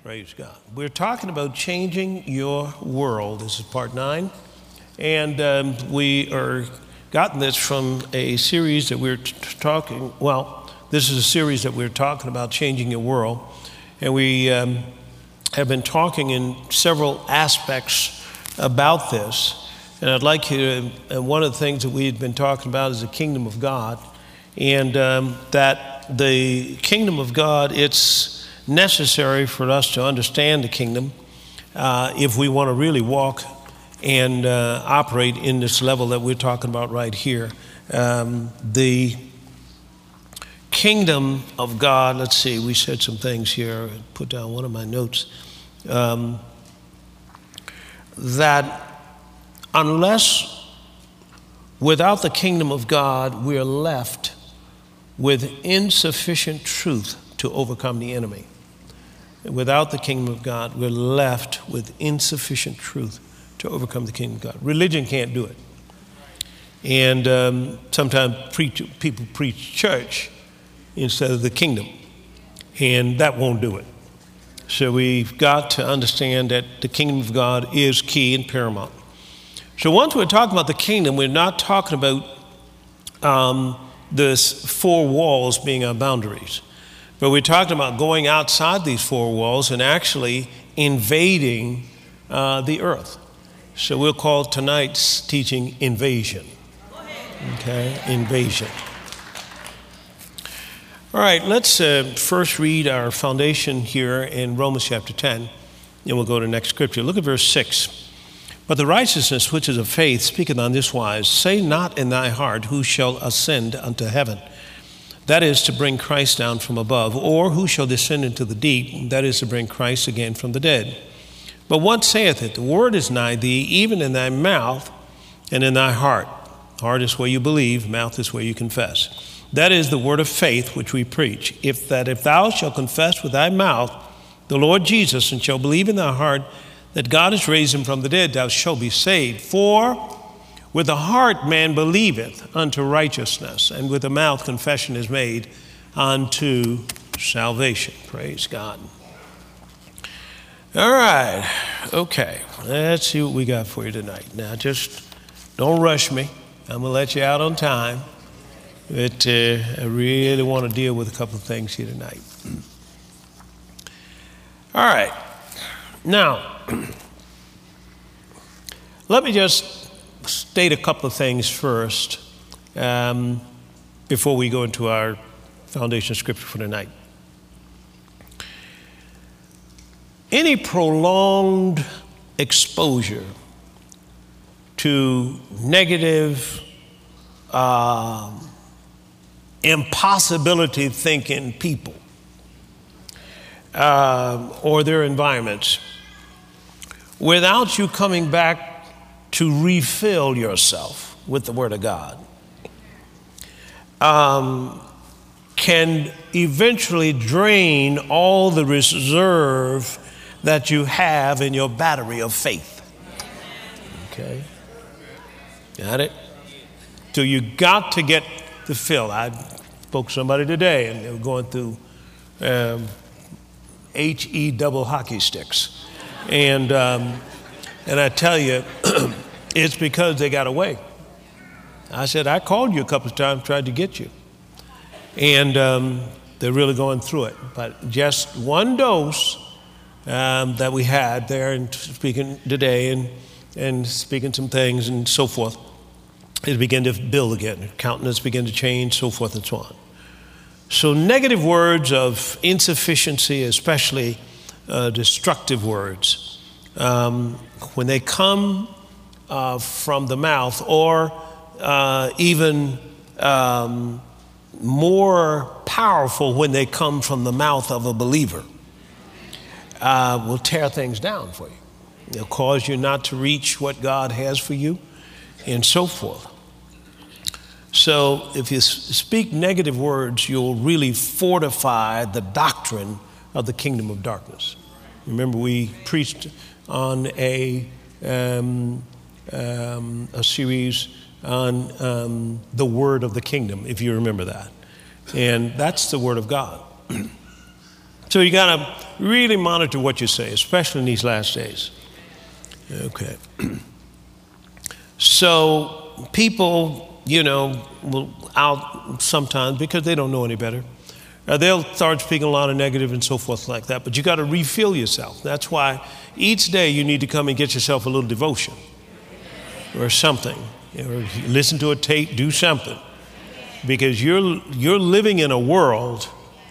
Praise God. We're talking about changing your world. This is part 9. And we are gotten this from a series that we're talking, this is a series that we're talking about changing your world. And we have been talking in several aspects about this. And I'd like you to, one of the things that we've been talking about is the kingdom of God. And that the kingdom of God, it's necessary for us to understand the kingdom if we want to really walk and operate in this level that we're talking about right here. The kingdom of God, let's see, we said some things here. I put down one of my notes. That unless without the kingdom of God, we're left with insufficient truth to overcome the enemy. Without the kingdom of God, we're left with insufficient truth to overcome the kingdom of God. Religion can't do it. And sometimes people preach church instead of the kingdom, and that won't do it. So we've got to understand that the kingdom of God is key and paramount. So once we're talking about the kingdom, we're not talking about the 4 walls being our boundaries. But we're talking about going outside these 4 walls and actually invading the earth. So we'll call tonight's teaching invasion. Okay, invasion. All right, let's first read our foundation here in Romans chapter 10, and we'll go to the next scripture. Look at verse 6. But the righteousness which is of faith speaketh on this wise, say not in thy heart, who shall ascend unto heaven? That is to bring Christ down from above, or who shall descend into the deep? That is to bring Christ again from the dead. But what saith it? The word is nigh thee, even in thy mouth and in thy heart. Heart is where you believe, mouth is where you confess. That is the word of faith which we preach. If thou shalt confess with thy mouth the Lord Jesus, and shalt believe in thy heart that God has raised him from the dead, thou shalt be saved. For with the heart man believeth unto righteousness, and with the mouth confession is made unto salvation. Praise God. All right. Okay. Let's see what we got for you tonight. Now, just don't rush me. I'm going to let you out on time. But I really want to deal with a couple of things here tonight. All right. Now, let me just state a couple of things first before we go into our foundation scripture for tonight. Any prolonged exposure to negative, impossibility thinking people or their environments, without you coming back to refill yourself with the Word of God, can eventually drain all the reserve that you have in your battery of faith. Okay? Got it? So you got to get the fill. I spoke to somebody today, and they were going through HE double hockey sticks. And I tell you, it's because they got away. I said, I called you a couple of times, tried to get you. And they're really going through it. But just one dose that we had there and speaking today and speaking some things and so forth, it began to build again. Countenance began to change, so forth and so on. So negative words of insufficiency, especially destructive words, when they come from the mouth, or even more powerful when they come from the mouth of a believer, will tear things down for you. They'll cause you not to reach what God has for you, and so forth. So if you speak negative words, you'll really fortify the doctrine of the kingdom of darkness. Remember, we preached on a series on the word of the kingdom, if you remember that. And that's the word of God. So you got to really monitor what you say, especially in these last days. Okay. So people, will out sometimes because they don't know any better. They'll start speaking a lot of negative and so forth like that. But you got to refill yourself. That's why each day you need to come and get yourself a little devotion or something. Or listen to a tape, do something. Because you're living in a world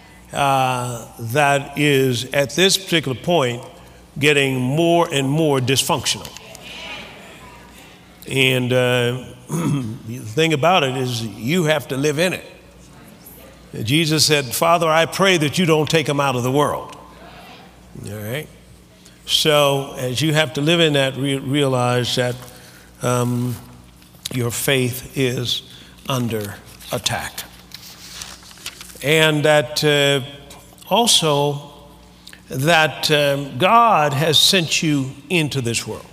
that is, at this particular point, getting more and more dysfunctional. And the thing about it is you have to live in it. Jesus said, Father, I pray that you don't take them out of the world. All right? So as you have to live in that, realize that your faith is under attack. And that also that God has sent you into this world.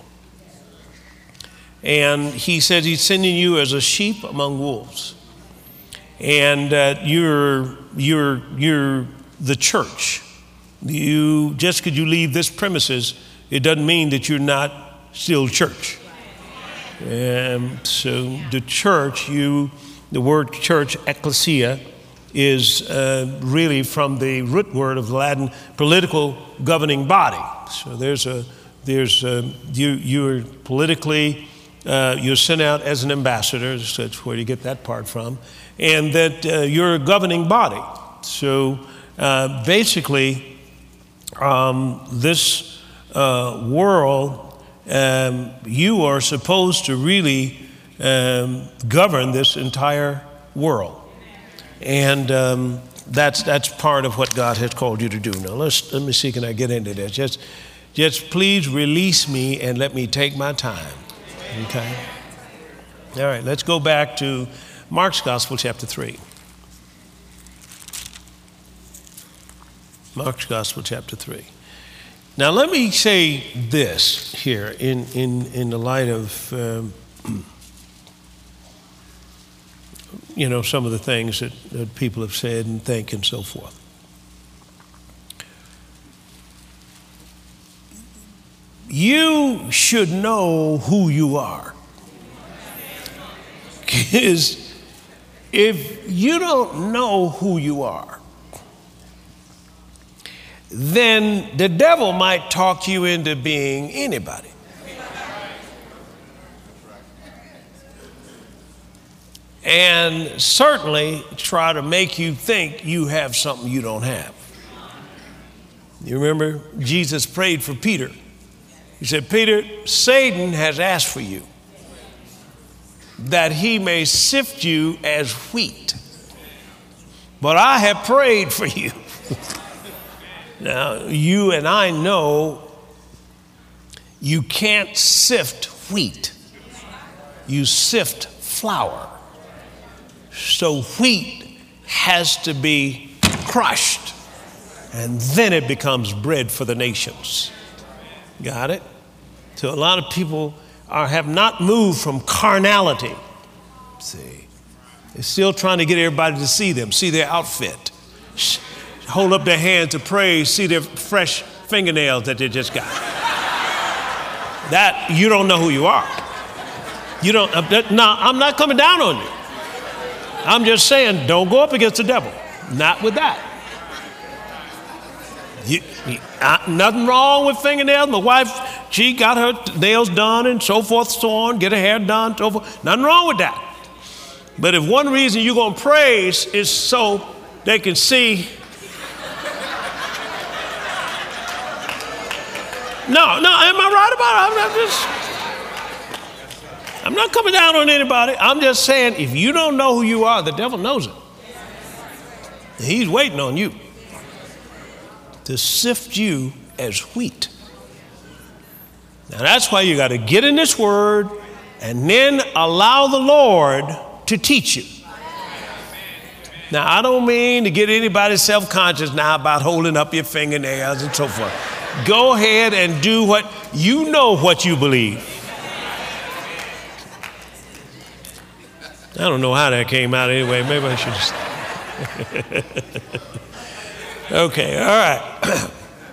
And he said he's sending you as a sheep among wolves. And that you're the church. Just because you leave this premises, it doesn't mean that you're not still church. So the church, the word church, ecclesia, is really from the root word of the Latin political governing body. So you're politically, you're sent out as an ambassador. That's where you get that part from. And that you're a governing body. So basically, this world, you are supposed to really govern this entire world. And that's part of what God has called you to do. Now, let me see, can I get into this? Just please release me and let me take my time. Okay? All right, let's go back to Mark's Gospel, chapter 3. Mark's Gospel, chapter 3. Now, let me say this here in the light of, some of the things that people have said and think and so forth. You should know who you are. Because if you don't know who you are, then the devil might talk you into being anybody. And certainly try to make you think you have something you don't have. You remember Jesus prayed for Peter. He said, Peter, Satan has asked for you, that he may sift you as wheat. But I have prayed for you. Now, you and I know you can't sift wheat. You sift flour. So wheat has to be crushed, and then it becomes bread for the nations. Got it? So a lot of people have not moved from carnality. See, they're still trying to get everybody to see them, see their outfit, hold up their hand to praise, see their fresh fingernails that they just got. That you don't know who you are. You don't. No, I'm not coming down on you. I'm just saying, don't go up against the devil. Not with that. Nothing wrong with fingernails. My wife, she got her nails done and so forth, so on, get her hair done, so forth. Nothing wrong with that. But if one reason you're going to praise is so they can see. No, am I right about it? I'm not coming down on anybody. I'm just saying, if you don't know who you are, the devil knows it. He's waiting on you to sift you as wheat. Now that's why you got to get in this word and then allow the Lord to teach you. Now I don't mean to get anybody self-conscious now about holding up your fingernails and so forth. Go ahead and do what you know what you believe. I don't know how that came out anyway. Maybe I should just. Okay, all right.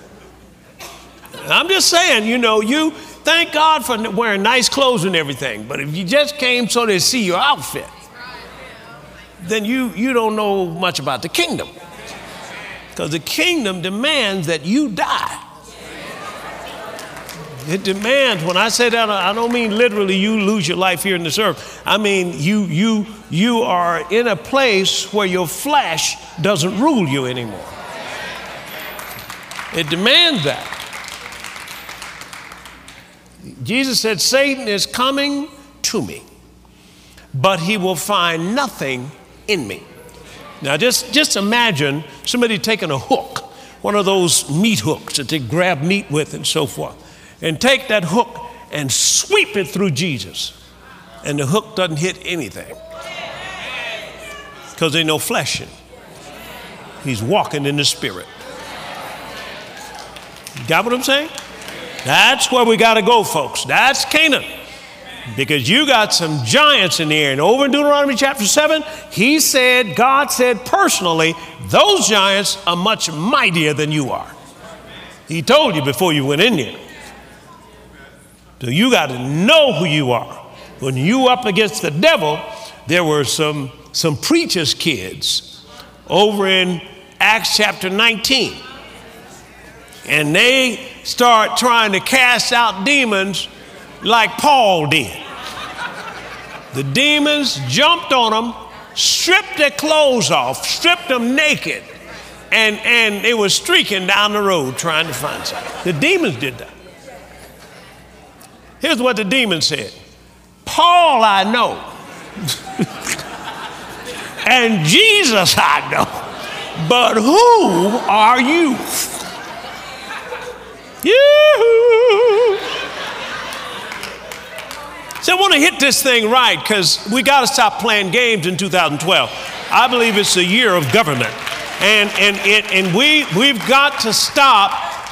I'm just saying, you thank God for wearing nice clothes and everything, but if you just came so they see your outfit, then you don't know much about the kingdom. Because the kingdom demands that you die. It demands, when I say that, I don't mean literally you lose your life here in this earth. I mean you are in a place where your flesh doesn't rule you anymore. It demands that. Jesus said, Satan is coming to me, but he will find nothing in me. Now just imagine somebody taking a hook, one of those meat hooks that they grab meat with and so forth, and take that hook and sweep it through Jesus, and the hook doesn't hit anything because there's no flesh in him. He's walking in the spirit. Got what I'm saying? That's where we got to go, folks. That's Canaan. Because you got some giants in the air. And over in Deuteronomy chapter 7, God said personally, those giants are much mightier than you are. He told you before you went in there. So you got to know who you are. When you up against the devil, there were some preacher's kids over in Acts chapter 19. And they start trying to cast out demons like Paul did. The demons jumped on them, stripped their clothes off, stripped them naked, and they were streaking down the road trying to find something. The demons did that. Here's what the demon said. Paul I know, and Jesus I know, but who are you? So I want to hit this thing right because we got to stop playing games in 2012. I believe it's a year of government, and we've got to stop.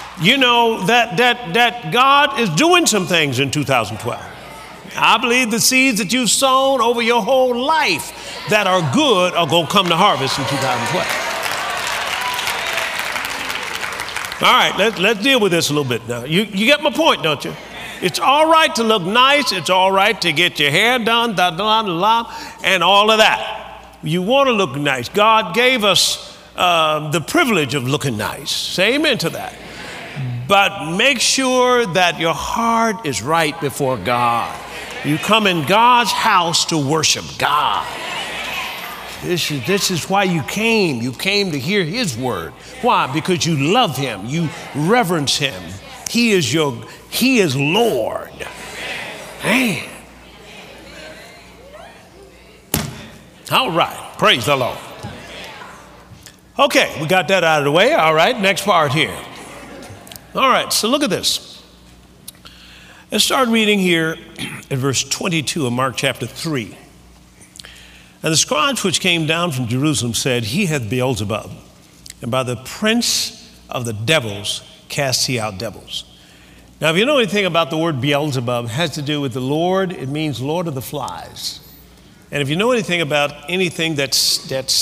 That God is doing some things in 2012. I believe the seeds that you've sown over your whole life that are good are going to come to harvest in 2012. All right, let's deal with this a little bit now. You get my point, don't you? It's all right to look nice. It's all right to get your hair done, and all of that. You want to look nice. God gave us the privilege of looking nice. Say amen to that. But make sure that your heart is right before God. You come in God's house to worship God. This is why you came. You came to hear his word. Why? Because you love him. You reverence him. He is Lord. Man. All right. Praise the Lord. Okay, we got that out of the way. All right, next part here. All right, so look at this. Let's start reading here at verse 22 of Mark chapter 3. And the scribes which came down from Jerusalem said, He hath Beelzebub, and by the prince of the devils cast he out devils. Now, if you know anything about the word Beelzebub, it has to do with the Lord. It means Lord of the flies. And if you know anything about anything that's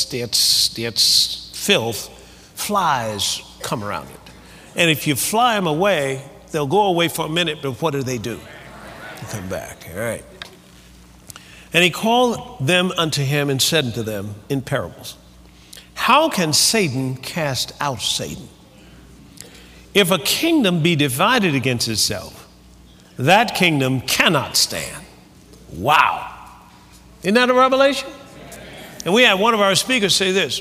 filth, flies come around it. And if you fly them away, they'll go away for a minute, but what do? They come back. All right. And he called them unto him and said unto them in parables, How can Satan cast out Satan? If a kingdom be divided against itself, that kingdom cannot stand. Wow. Isn't that a revelation? And we had one of our speakers say this,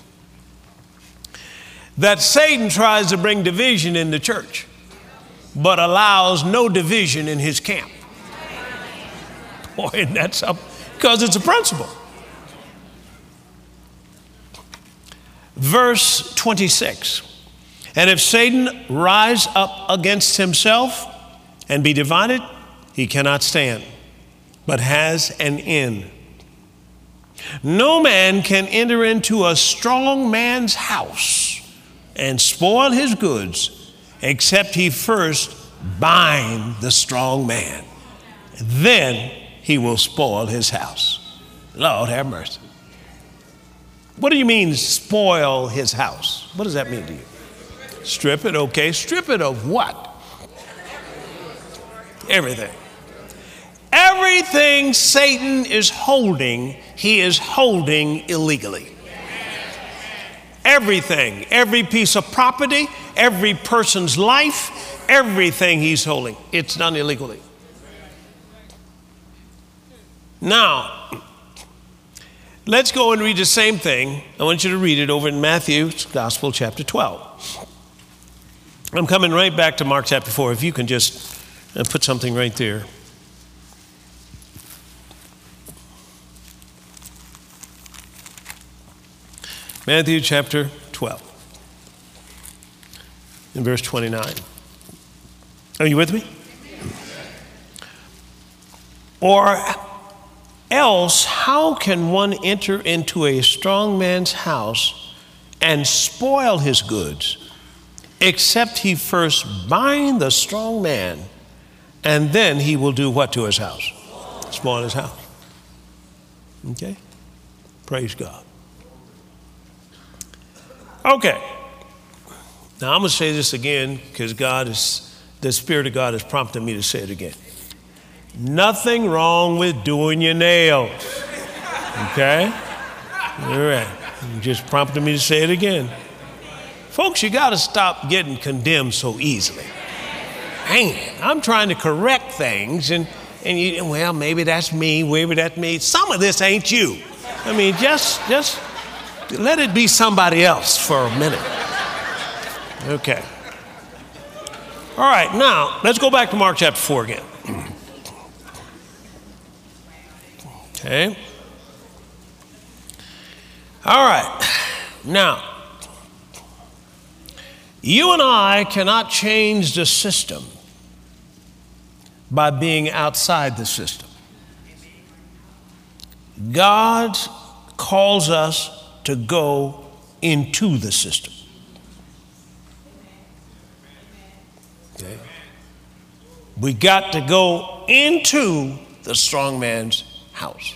that Satan tries to bring division in the church, but allows no division in his camp. Boy, isn't that something? Because it's a principle. Verse 26. And if Satan rise up against himself and be divided, he cannot stand, but has an end. No man can enter into a strong man's house and spoil his goods, except he first bind the strong man. Then he will spoil his house. Lord have mercy. What do you mean, spoil his house? What does that mean to you? Strip it, okay. Strip it of what? Everything. Everything Satan is holding, he is holding illegally. Everything, every piece of property, every person's life, everything he's holding, it's done illegally. Now, let's go and read the same thing. I want you to read it over in Matthew's Gospel, chapter 12. I'm coming right back to Mark chapter 4. If you can just put something right there. Matthew chapter 12, in verse 29. Are you with me? Or else, how can one enter into a strong man's house and spoil his goods, except he first bind the strong man, and then he will do what to his house? Spoil his house. Okay? Praise God. Okay. Now I'm going to say this again because the Spirit of God is prompting me to say it again. Nothing wrong with doing your nails. Okay? All right. You just prompted me to say it again. Folks, you got to stop getting condemned so easily. Man, I'm trying to correct things and you, well, maybe that's me, maybe that's me. Some of this ain't you. I mean, just let it be somebody else for a minute. Okay. All right, now, let's go back to Mark chapter 4 again. Okay. All right. Now, you and I cannot change the system by being outside the system. God calls us to go into the system. Okay. We got to go into the strong man's house.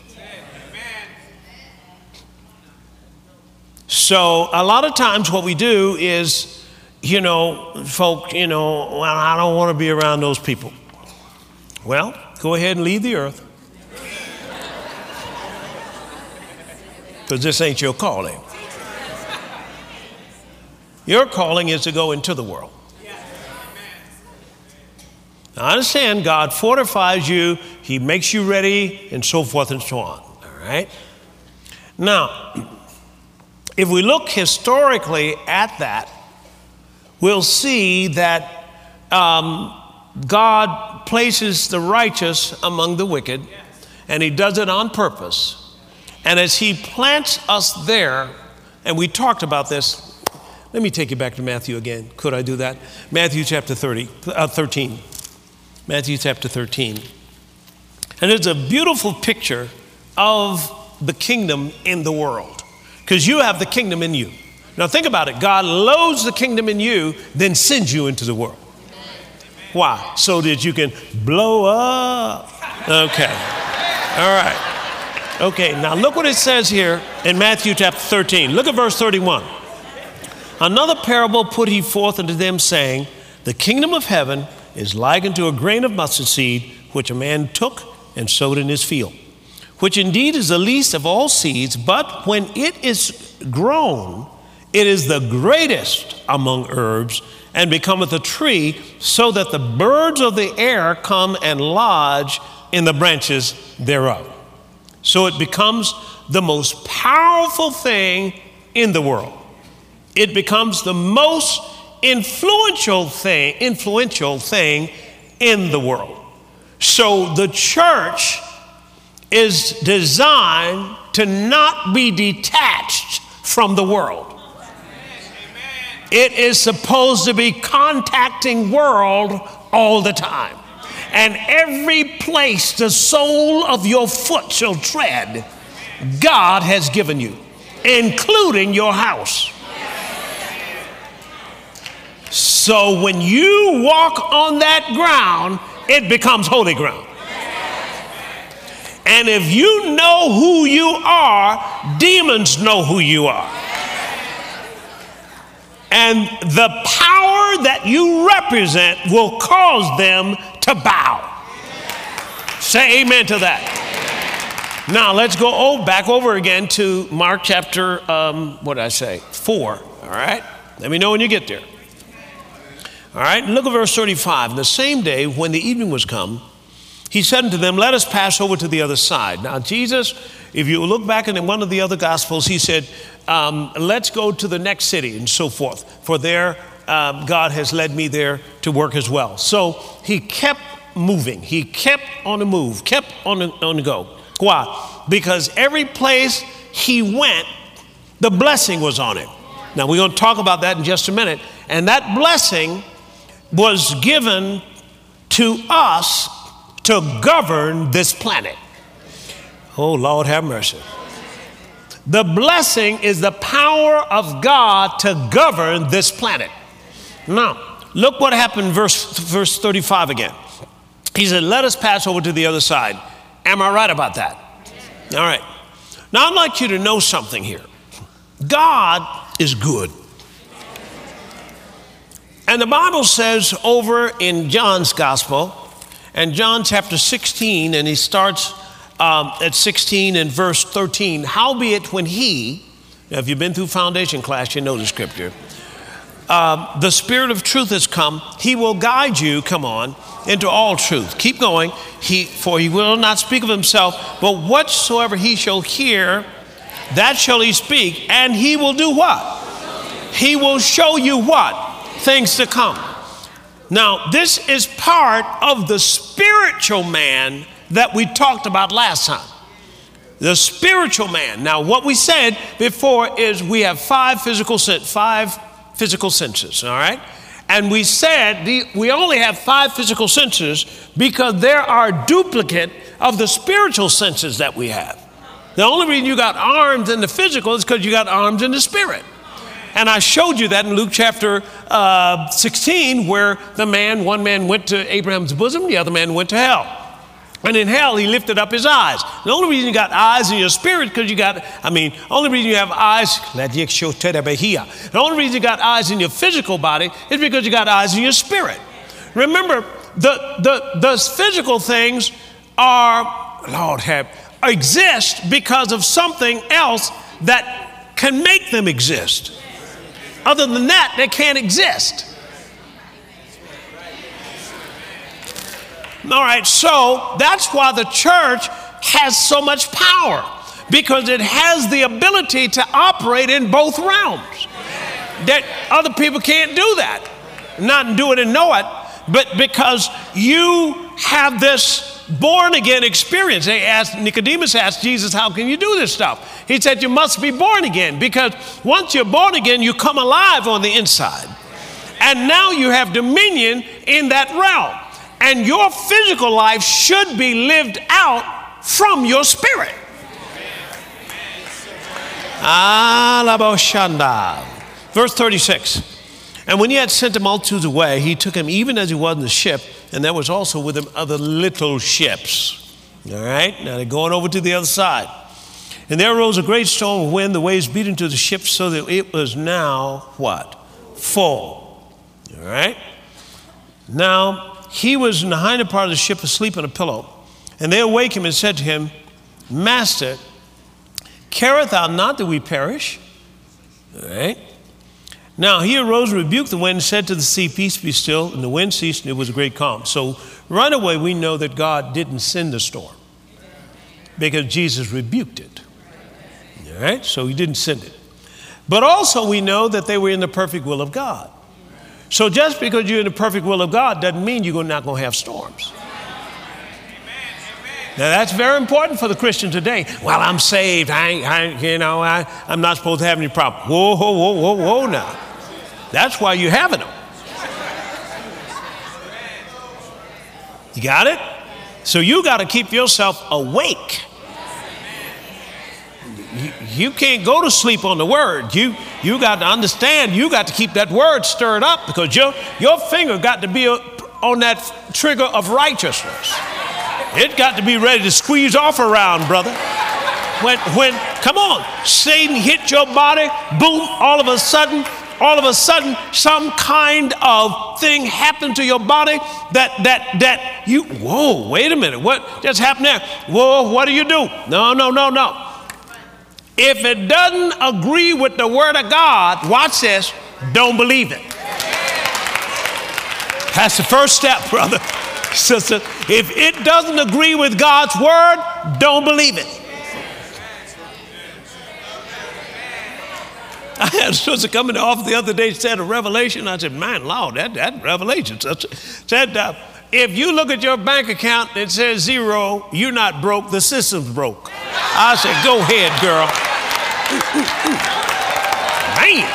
So a lot of times what we do is, folk, well, I don't want to be around those people. Well, go ahead and leave the earth. Because this ain't your calling. Your calling is to go into the world. Now, I understand God fortifies you, He makes you ready, and so forth and so on. All right? Now, if we look historically at that, we'll see that God places the righteous among the wicked, and He does it on purpose. And as He plants us there, and we talked about this, let me take you back to Matthew again. Could I do that? Matthew chapter 13. Matthew chapter 13. And it's a beautiful picture of the kingdom in the world, because you have the kingdom in you. Now think about it. God loads the kingdom in you, then sends you into the world. Why? So that you can blow up. Okay. All right. Okay, now look what it says here in Matthew chapter 13. Look at verse 31. Another parable put he forth unto them, saying, the kingdom of heaven is like unto a grain of mustard seed, which a man took and sowed in his field, which indeed is the least of all seeds, but when it is grown, it is the greatest among herbs, and becometh a tree, so that the birds of the air come and lodge in the branches thereof. So it becomes the most powerful thing in the world. It becomes the most influential thing in the world. So the church is designed to not be detached from the world. It is supposed to be contacting world all the time. And every place the sole of your foot shall tread, God has given you, including your house. So when you walk on that ground, it becomes holy ground. And if you know who you are, demons know who you are. And the power that you represent will cause them to bow. Say amen to that. Now let's go back over again to Mark chapter, 4. All right. Let me know when you get there. All right. And look at verse 35. The same day when the evening was come, he said unto them, let us pass over to the other side. Now Jesus, if you look back in one of the other gospels, he said, let's go to the next city and so forth. For there, God has led me there to work as well. So he kept moving. He kept on the move, kept on the go. Why? Because every place he went, the blessing was on him. Now we're going to talk about that in just a minute. And that blessing was given to us to govern this planet. Oh, Lord have mercy. The blessing is the power of God to govern this planet. Now, look what happened in verse 35 again. He said, let us pass over to the other side. Am I right about that? All right. Now, I'd like you to know something here. God is good. And the Bible says over in John's gospel, and John chapter 16, and he starts at 16 and verse 13, howbeit when he, now if you've been through foundation class, you know the scripture, the Spirit of truth has come, he will guide you, come on, into all truth. Keep going. For he will not speak of himself, but whatsoever he shall hear, that shall he speak, and he will do what? He will show you what? Things to come. Now, this is part of the spiritual man that we talked about last time. The spiritual man. Now, what we said before is we have five physical senses, all right? And we said we only have five physical senses because there are duplicate of the spiritual senses that we have. The only reason you got arms in the physical is because you got arms in the spirit. And I showed you that in Luke chapter 16, where one man went to Abraham's bosom, the other man went to hell. And in hell, he lifted up his eyes. The only reason you got eyes in your spirit, because only reason you have eyes, the only reason you got eyes in your physical body is because you got eyes in your spirit. Remember, the physical things exist because of something else that can make them exist. Other than that, they can't exist. All right, so that's why the church has so much power, because it has the ability to operate in both realms. That other people can't do that. Not do it and know it, but because you have this born again experience. Nicodemus asked Jesus, how can you do this stuff? He said, you must be born again, because once you're born again, you come alive on the inside. And now you have dominion in that realm. And your physical life should be lived out from your spirit. Verse 36. And when he had sent the multitudes away, he took him even as he was in the ship, and there was also with him other little ships. All right, now they're going over to the other side. And there arose a great storm of wind, the waves beat into the ship, so that it was now what? Full. All right. Now he was in the hinder part of the ship asleep on a pillow. And they awake him and said to him, Master, carest thou not that we perish? All right. Now he arose and rebuked the wind and said to the sea, peace be still. And the wind ceased and it was a great calm. So right away we know that God didn't send the storm because Jesus rebuked it. All right, so he didn't send it. But also we know that they were in the perfect will of God. So just because you're in the perfect will of God doesn't mean you're not going to have storms. Now that's very important for the Christian today. Well, I'm saved. I'm not supposed to have any problem. Whoa now. That's why you're having them. You got it? So you got to keep yourself awake. You can't go to sleep on the word. You got to understand, you got to keep that word stirred up, because your finger got to be on that trigger of righteousness. It got to be ready to squeeze off around, brother. When, come on, Satan hit your body, boom, all of a sudden, some kind of thing happened to your body that you, whoa, wait a minute, what just happened there? Whoa, what do you do? No. If it doesn't agree with the word of God, watch this, don't believe it. That's the first step, brother, sister. If it doesn't agree with God's word, don't believe it. I had a sister come in the office the other day, said a revelation. I said, man, Lord, that revelation. Said, if you look at your bank account and it says zero, you're not broke, the system's broke. I said, go ahead, girl. Man.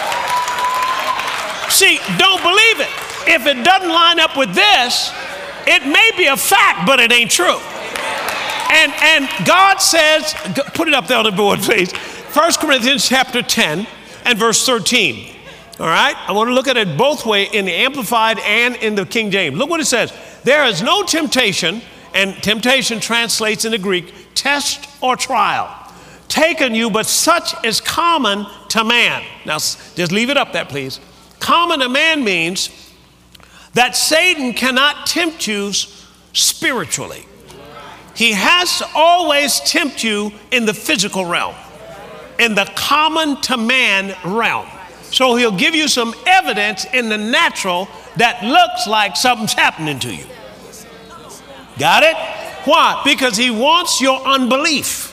See, don't believe it. If it doesn't line up with this, it may be a fact, but it ain't true. And God says, put it up there on the board, please. 1 Corinthians chapter 10 and verse 13. All right? I want to look at it both ways, in the Amplified and in the King James. Look what it says. There is no temptation, and temptation translates in the Greek, test or trial, taken you, but such is common to man. Now, just leave it up there, please. Common to man means that Satan cannot tempt you spiritually. He has to always tempt you in the physical realm, in the common to man realm. So he'll give you some evidence in the natural that looks like something's happening to you. Got it? Why? Because he wants your unbelief.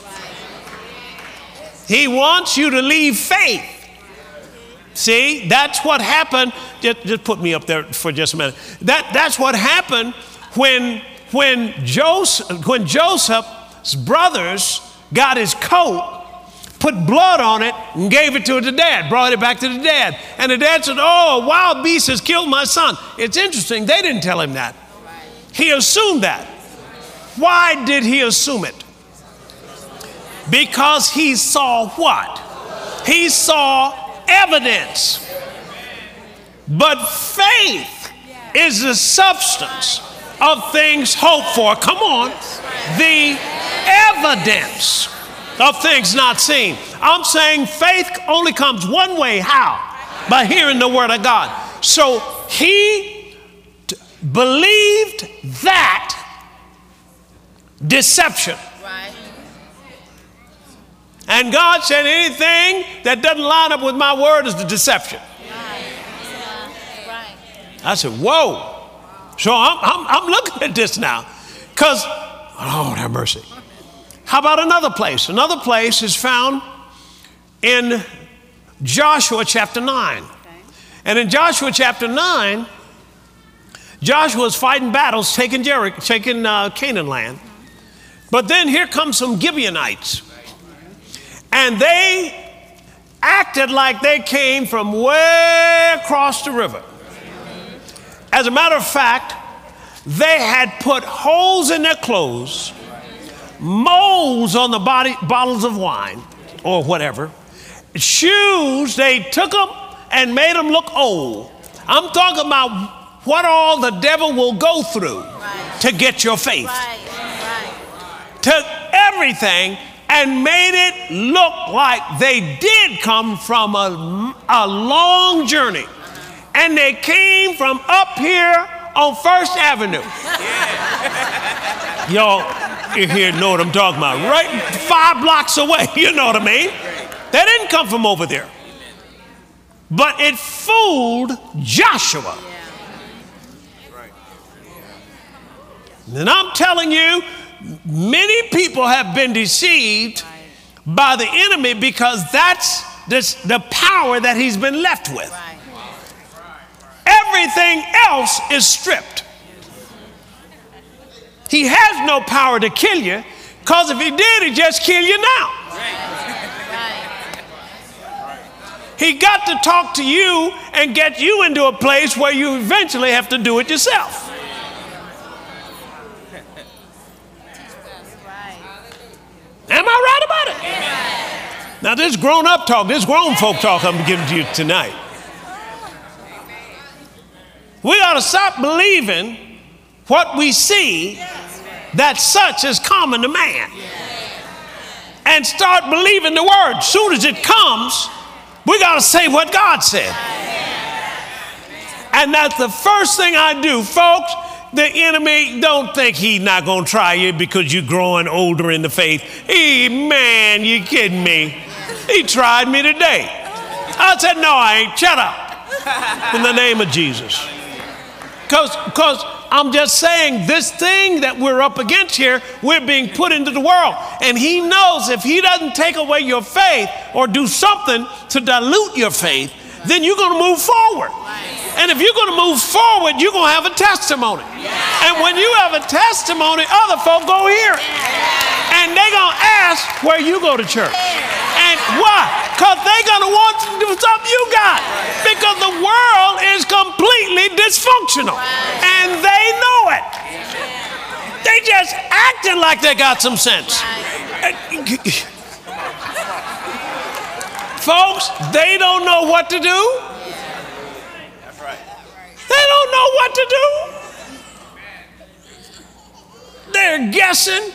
He wants you to leave faith. See, that's what happened. Just put me up there for just a minute. That's what happened when Joseph's brothers got his coat, put blood on it, and gave it to the dad, brought it back to the dad. And the dad said, oh, a wild beast has killed my son. It's interesting, they didn't tell him that. He assumed that. Why did he assume it? Because he saw what? He saw evidence. But faith is the substance of things hoped for. Come on. The evidence of things not seen. I'm saying faith only comes one way. How? By hearing the word of God. So he believed that deception. Right. And God said anything that doesn't line up with my word is the deception. Right. Right. I said, whoa. So I'm looking at this now. Because, Lord have mercy. How about another place? Another place is found in Joshua chapter 9. Okay. And in Joshua chapter 9, Joshua's fighting battles, taking Canaan land. But then here comes some Gibeonites. And they acted like they came from way across the river. As a matter of fact, they had put holes in their clothes, molds on the bottles of wine or whatever. Shoes, they took them and made them look old. I'm talking about what all the devil will go through to get your faith. Took everything and made it look like they did come from a long journey. And they came from up here on First Avenue. Yeah. Y'all here know what I'm talking about. Right 5 blocks away, you know what I mean? They didn't come from over there. But it fooled Joshua. And I'm telling you, many people have been deceived by the enemy because that's the power that he's been left with. Everything else is stripped. He has no power to kill you, because if he did, he'd just kill you now. He got to talk to you and get you into a place where you eventually have to do it yourself. Am I right about it? Amen. Now this grown-up talk, this grown folk talk I'm giving to you tonight. We ought to stop believing what we see that such is common to man. And start believing the word. Soon as it comes, we got to say what God said. And that's the first thing I do, folks. The enemy, don't think he's not going to try you because you're growing older in the faith. Man, you kidding me? He tried me today. I said, no, I ain't. Shut up. In the name of Jesus. Because I'm just saying this thing that we're up against here, we're being put into the world. And he knows if he doesn't take away your faith or do something to dilute your faith, then you're going to move forward. And if you're going to move forward, you're going to have a testimony. And when you have a testimony, other folk go hear it. And they're going to ask where you go to church. And why? Because they're going to want to do something you got. Because the world is completely dysfunctional. And they know it. They just acting like they got some sense. Folks, they don't know what to do. They don't know what to do. They're guessing.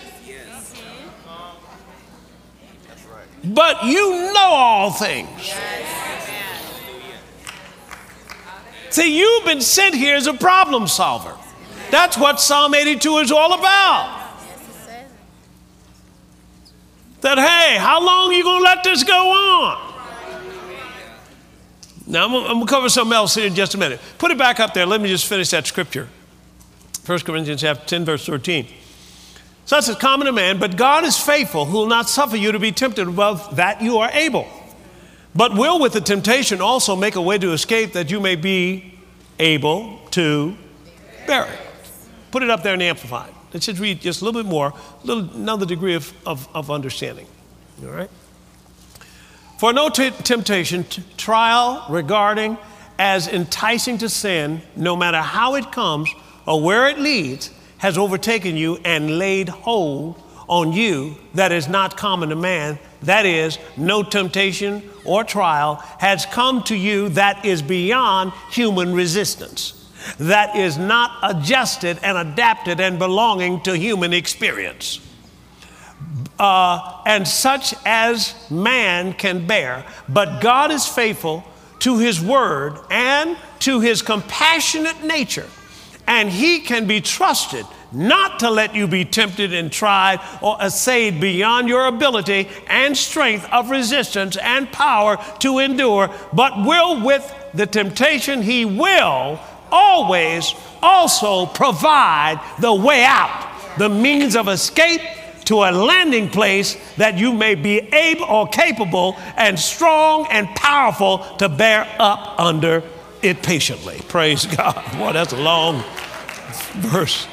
But you know all things. See, you've been sent here as a problem solver. That's what Psalm 82 is all about. That, hey, how long are you going to let this go on? Now, I'm going to cover something else here in just a minute. Put it back up there. Let me just finish that scripture. 1 Corinthians chapter 10, verse 13. Such is common to man, but God is faithful, who will not suffer you to be tempted above that you are able, but will with the temptation also make a way to escape, that you may be able to bear it. Put it up there in the Amplified. Let's just read just a little bit more, another degree of understanding. All right? For no temptation, trial regarding as enticing to sin, no matter how it comes or where it leads, has overtaken you and laid hold on you that is not common to man. That is, no temptation or trial has come to you that is beyond human resistance, that is not adjusted and adapted and belonging to human experience. And such as man can bear. But God is faithful to his word and to his compassionate nature. And he can be trusted not to let you be tempted and tried or essayed beyond your ability and strength of resistance and power to endure, but will with the temptation, he will always also provide the way out, the means of escape to a landing place that you may be able or capable and strong and powerful to bear up under it patiently. Praise God. Boy, that's a long verse.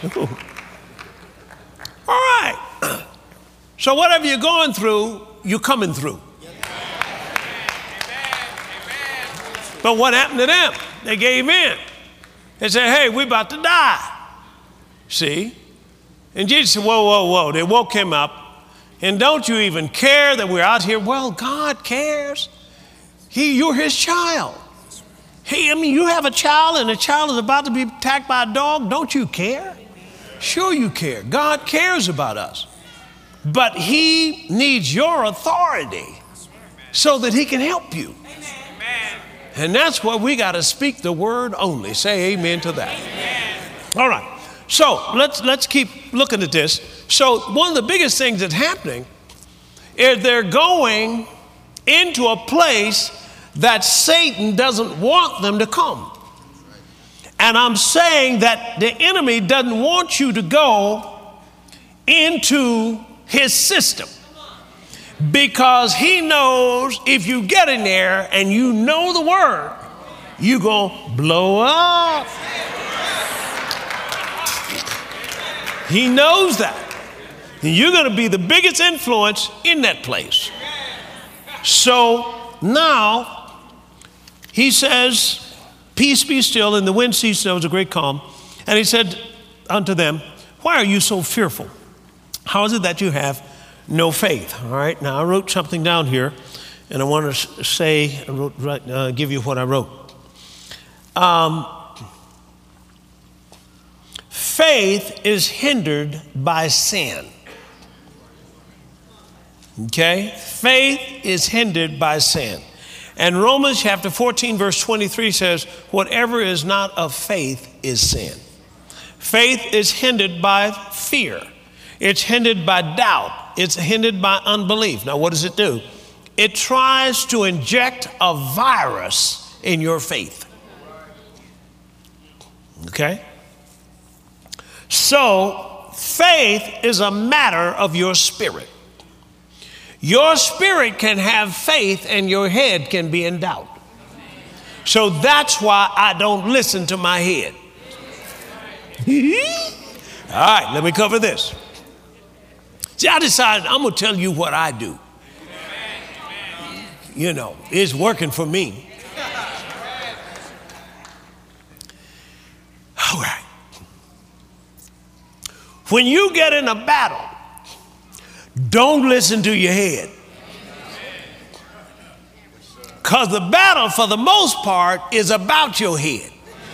All right. So whatever you're going through, you're coming through. But what happened to them? They gave in. They said, hey, we're about to die. See? And Jesus said, whoa, whoa, whoa. They woke him up. And don't you even care that we're out here? Well, God cares. You're his child. You have a child and the child is about to be attacked by a dog. Don't you care? Sure you care. God cares about us. But he needs your authority so that he can help you. And that's why we got to speak the word only. Say amen to that. All right. So let's keep looking at this. So one of the biggest things that's happening is they're going into a place that Satan doesn't want them to come. And I'm saying that the enemy doesn't want you to go into his system, because he knows if you get in there and you know the word, you're going to blow up. He knows that. And you're going to be the biggest influence in that place. So now he says, peace be still, and the wind ceased, there was a great calm. And he said unto them, why are you so fearful? How is it that you have no faith? All right, now I wrote something down here, and I want to say, give you what I wrote. faith is hindered by sin. Okay? Faith is hindered by sin. And Romans chapter 14, verse 23 says, whatever is not of faith is sin. Faith is hindered by fear. It's hindered by doubt. It's hindered by unbelief. Now, what does it do? It tries to inject a virus in your faith. Okay? So, faith is a matter of your spirit. Your spirit can have faith and your head can be in doubt. So that's why I don't listen to my head. All right, let me cover this. See, I decided I'm going to tell you what I do. You know, it's working for me. All right. When you get in a battle, don't listen to your head. Because the battle, for the most part, is about your head.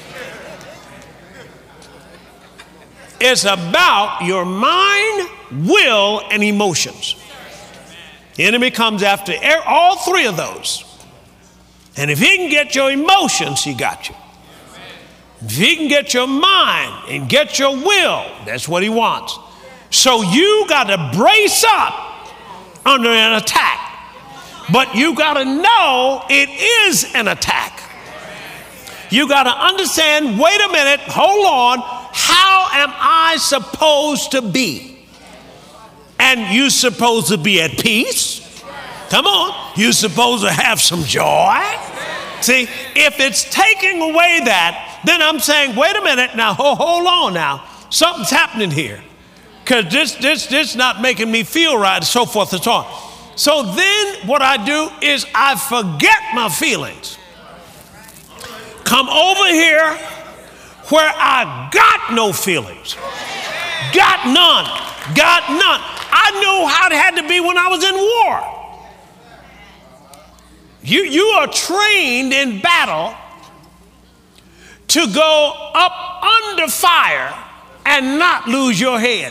It's about your mind, will, and emotions. The enemy comes after all three of those. And if he can get your emotions, he got you. If he can get your mind and get your will, that's what he wants. So you got to brace up under an attack. But you got to know it is an attack. You got to understand, wait a minute, hold on, how am I supposed to be? And you're supposed to be at peace. Come on, you're supposed to have some joy. See, if it's taking away that, then I'm saying, wait a minute, now hold on now. Something's happening here. Because this not making me feel right, and so forth and so on. So then what I do is I forget my feelings. Come over here where I got no feelings. Got none. Got none. I knew how it had to be when I was in war. You are trained in battle to go up under fire and not lose your head.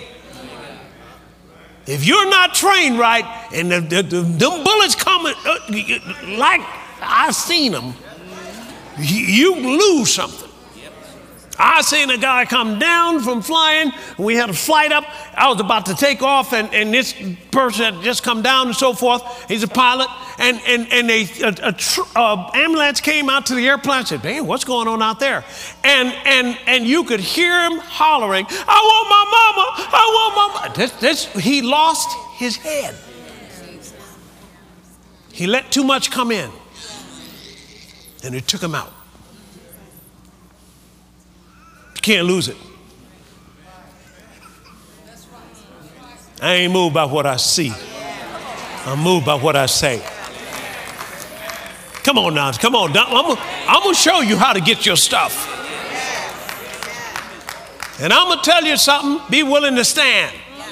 If you're not trained right and them bullets coming like I've seen them, you lose something. I seen a guy come down from flying. We had a flight up. I was about to take off, and this person had just come down and so forth. He's a pilot, and ambulance came out to the airplane. I said, "Damn, what's going on out there?" And you could hear him hollering, "I want my mama! I want my mama!" He lost his head. He let too much come in, and it took him out. Can't lose it. I ain't moved by what I see. I'm moved by what I say. Come on now. Come on. I'm going to show you how to get your stuff. And I'm going to tell you something. Be willing to stand.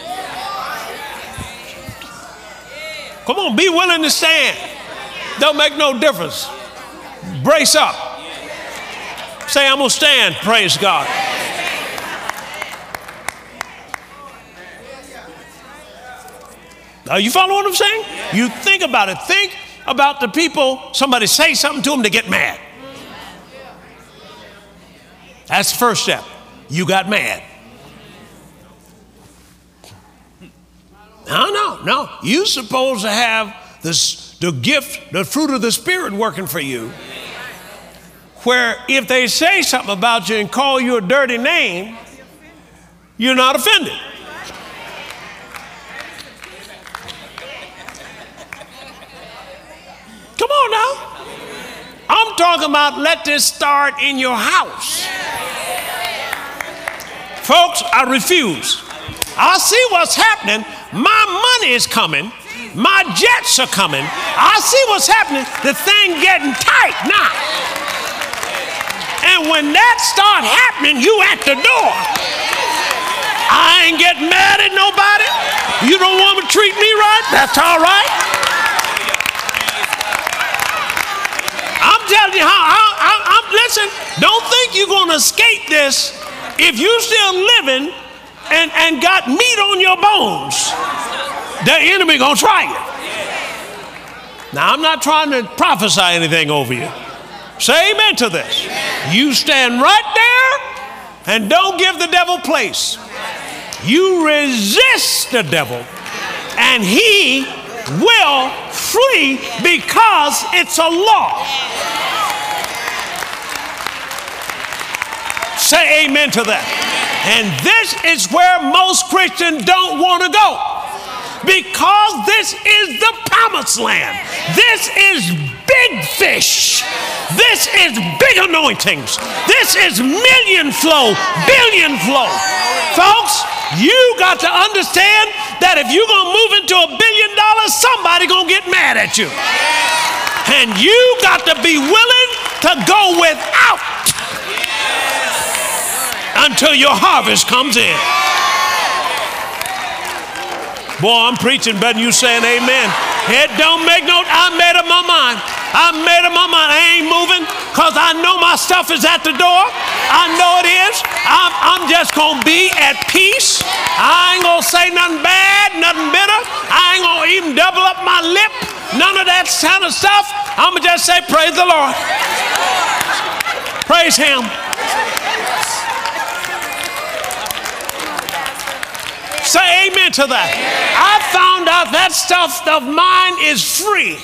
Come on. Be willing to stand. Don't make no difference. Brace up. Say, I'm going to stand. Praise God. Are you following what I'm saying? You think about it. Think about the people, somebody say something to them, they get mad. That's the first step. You got mad. No. You're supposed to have the gift, the fruit of the Spirit working for you. Where if they say something about you and call you a dirty name, you're not offended. Come on now. I'm talking about let this start in your house. Folks, I refuse. I see what's happening. My money is coming. My jets are coming. I see what's happening. The thing getting tight now. And when that start happening, you at the door. I ain't getting mad at nobody. You don't want to treat me right? That's all right. I'm telling you how, listen, don't think you're going to escape this If you still living and got meat on your bones, the enemy gonna try you. Now, I'm not trying to prophesy anything over you. Say amen to this. You stand right there and don't give the devil place. You resist the devil and he will flee because it's a law. Say amen to that. And this is where most Christians don't want to go, because this is the promised land. This is big fish. This is big anointings. This is million flow, billion flow. Folks, you got to understand that if you're going to move into $1 billion, somebody going to get mad at you. And you got to be willing to go without until your harvest comes in. Boy, I'm preaching better than you saying amen. It don't make no, I made up my mind. I made up my mind. I ain't moving because I know my stuff is at the door. I know it is. I'm just going to be at peace. I ain't going to say nothing bad, nothing bitter. I ain't going to even double up my lip. None of that kind of stuff. I'm going to just say, praise the Lord. Praise him. Say amen to that. I found out that stuff of mine is free.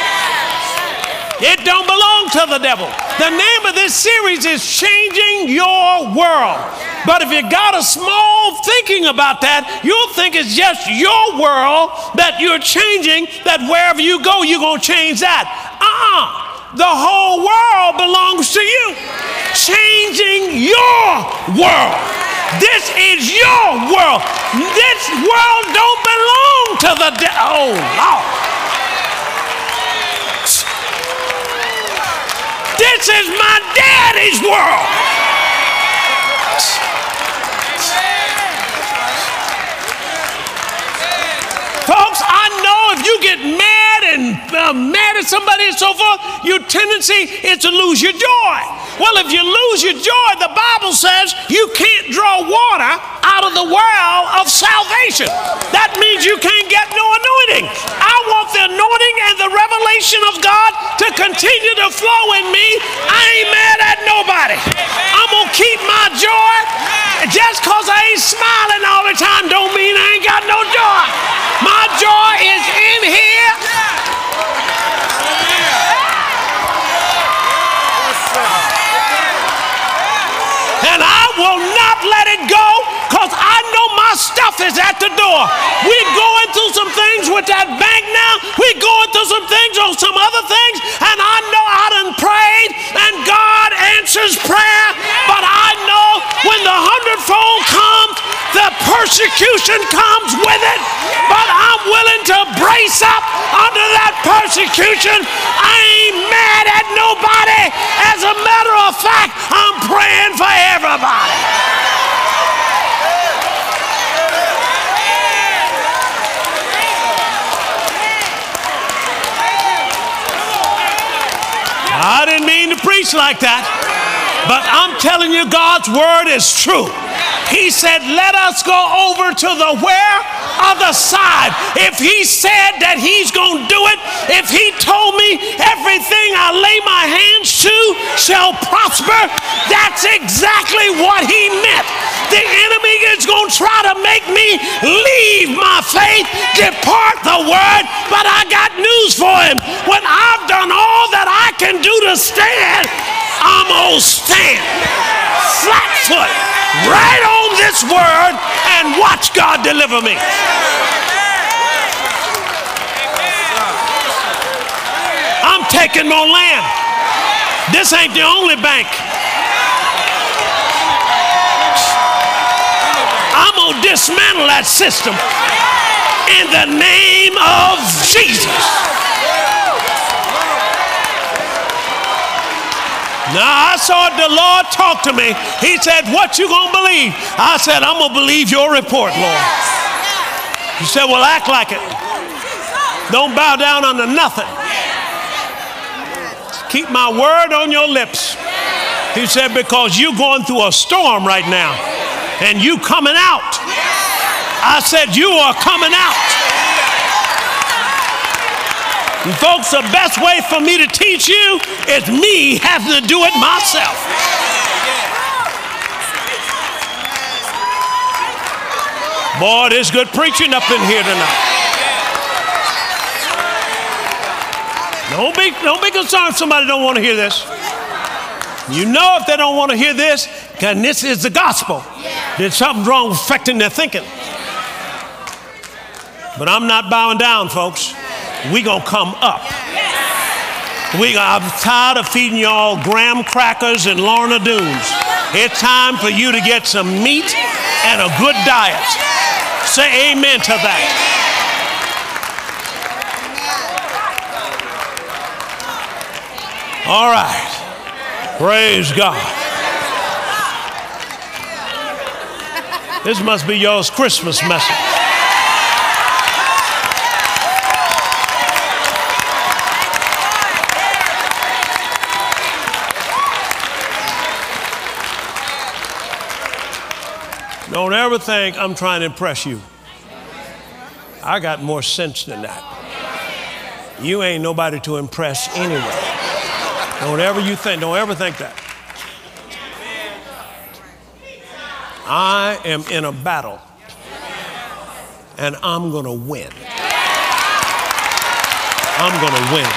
It don't belong to the devil. The name of this series is Changing Your World. But if you got a small thinking about that, you'll think it's just your world that you're changing, that wherever you go, you're going to change that. The whole world belongs to you. Changing your world. This is your world. This world don't belong to the devil. Oh, Lord. This is my daddy's world. Folks, I know if you get mad and mad at somebody and so forth, your tendency is to lose your joy. Well, if you lose your joy, the Bible says you can't draw water out of the well of salvation. That means you can't get no anointing. I want the anointing and the revelation of God to continue to flow in me. I ain't mad at nobody. I'm going to keep my joy. Just because I ain't smiling all the time don't mean I ain't got no joy. My joy is in here. And I will not let it go, because I know my stuff is at the door. We're going through some things with that bank now. We're going through some things on some other things. And I know I done prayed and God answers prayer. But I know when the 100-fold comes, the persecution comes with it. But I'm willing to brace up under that persecution. I ain't mad at nobody. As a matter of fact, I'm praying for everybody. I didn't mean to preach like that, but I'm telling you, God's word is true. He said, let us go over to the where? Other side. If he said that he's going to do it, if he told me everything I lay my hands to shall prosper, that's exactly what he meant. The enemy is going to try to make me leave my faith, depart the word, but I got news for him. When I've done all that I can do to stand, I'm going to stand flat foot right on this word and watch God deliver me. I'm taking more land. This ain't the only bank. I'm going to dismantle that system in the name of Jesus. Now, I saw the Lord talk to me. He said, what you going to believe? I said, I'm going to believe your report, Lord. He said, well, act like it. Don't bow down under nothing. Keep my word on your lips. He said, because you're going through a storm right now and you coming out. I said, you are coming out. And folks, the best way for me to teach you is me having to do it myself. Boy, there's good preaching up in here tonight. Don't be concerned if somebody don't want to hear this. You know if they don't want to hear this, because this is the gospel. There's something wrong affecting their thinking. But I'm not bowing down, folks. We're going to come up. I'm tired of feeding y'all graham crackers and Lorna Doones. It's time for you to get some meat and a good diet. Say amen to that. All right. Praise God. This must be y'all's Christmas message. Don't ever think I'm trying to impress you. I got more sense than that. You ain't nobody to impress anyway. Don't ever think that. I am in a battle and I'm going to win. I'm going to win.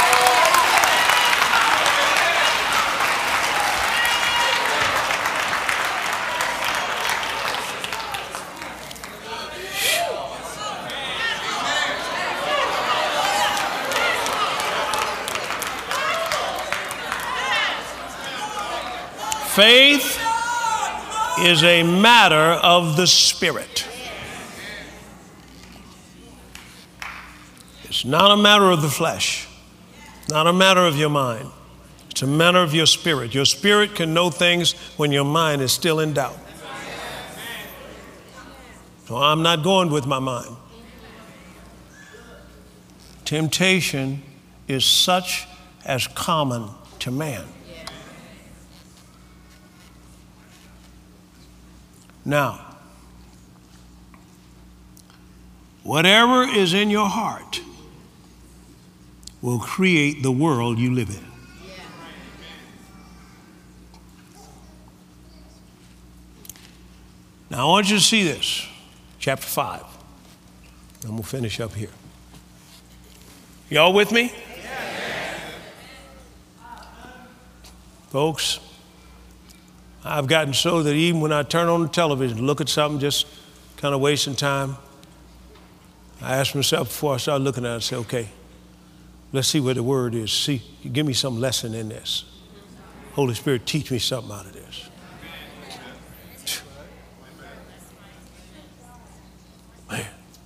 Faith is a matter of the Spirit. It's not a matter of the flesh, not a matter of your mind. It's a matter of your spirit. Your spirit can know things when your mind is still in doubt. So I'm not going with my mind. Temptation is such as common to man. Now, whatever is in your heart will create the world you live in. Now, I want you to see this, chapter 5. I'm going to finish up here. Y'all with me? Folks, I've gotten so that even when I turn on the television, look at something, just kind of wasting time, I ask myself before I start looking at it, I say, okay, let's see what the word is. See, give me some lesson in this. Holy Spirit, teach me something out of this. Man,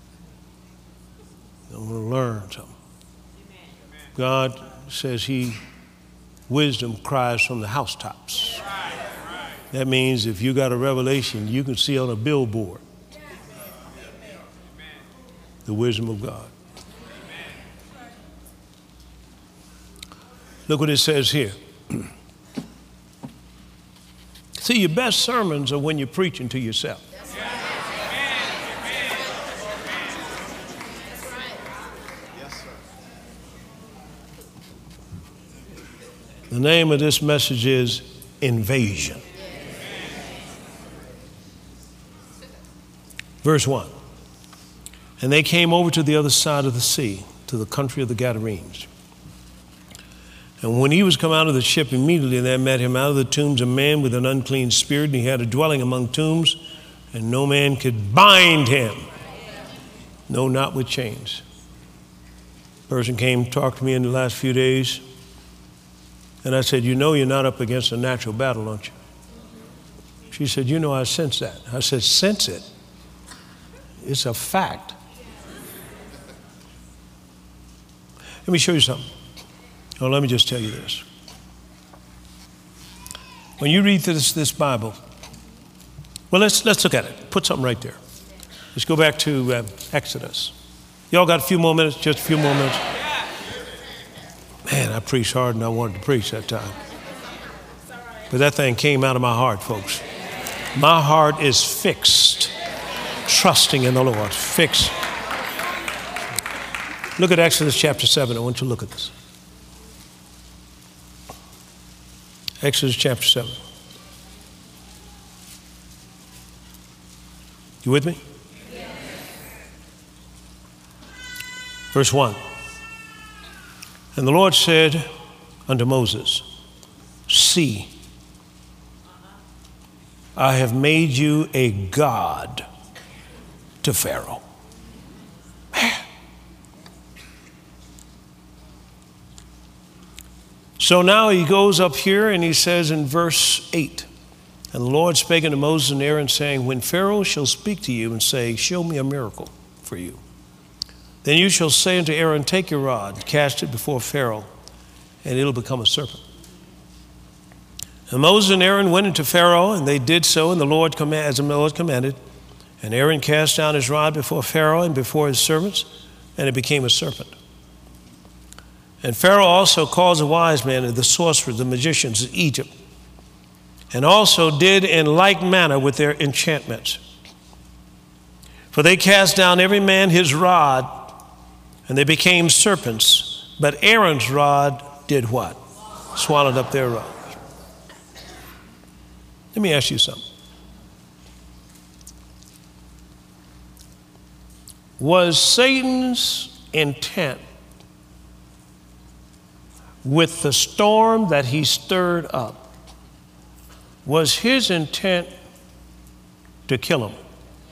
I want to learn something. God says wisdom cries from the housetops. That means if you got a revelation, you can see on a billboard the wisdom of God. Look what it says here. See, your best sermons are when you're preaching to yourself. The name of this message is Invasion. Verse 1. And they came over to the other side of the sea, to the country of the Gadarenes. And when he was come out of the ship, immediately there met him out of the tombs a man with an unclean spirit, and he had a dwelling among tombs, and no man could bind him. No, not with chains. Person came, talked to me in the last few days, and I said, you know you're not up against a natural battle, don't you? She said, you know I sense that. I said, sense it? It's a fact. Let me show you something. Oh, let me just tell you this. When you read this Bible, well, let's look at it. Put something right there. Let's go back to Exodus. Y'all got a few more minutes? Just a few more minutes? Man, I preached hard and I wanted to preach that time. But that thing came out of my heart, folks. My heart is fixed, trusting in the Lord. Fixed. Look at Exodus chapter 7. I want you to look at this. Exodus chapter 7. You with me? Yes. Verse 1. And the Lord said unto Moses, see, I have made you a god to Pharaoh. Man. So now he goes up here and he says in verse 8, and the Lord spake unto Moses and Aaron, saying, when Pharaoh shall speak to you and say, show me a miracle for you, then you shall say unto Aaron, take your rod, cast it before Pharaoh, and it'll become a serpent. And Moses and Aaron went into Pharaoh, and they did so, and as the Lord commanded. And Aaron cast down his rod before Pharaoh and before his servants, and it became a serpent. And Pharaoh also caused the wise men and the sorcerers, the magicians of Egypt, and also did in like manner with their enchantments. For they cast down every man his rod, and they became serpents. But Aaron's rod did what? Swallowed up their rod. Let me ask you something. Was Satan's intent with the storm that he stirred up, was his intent to kill him?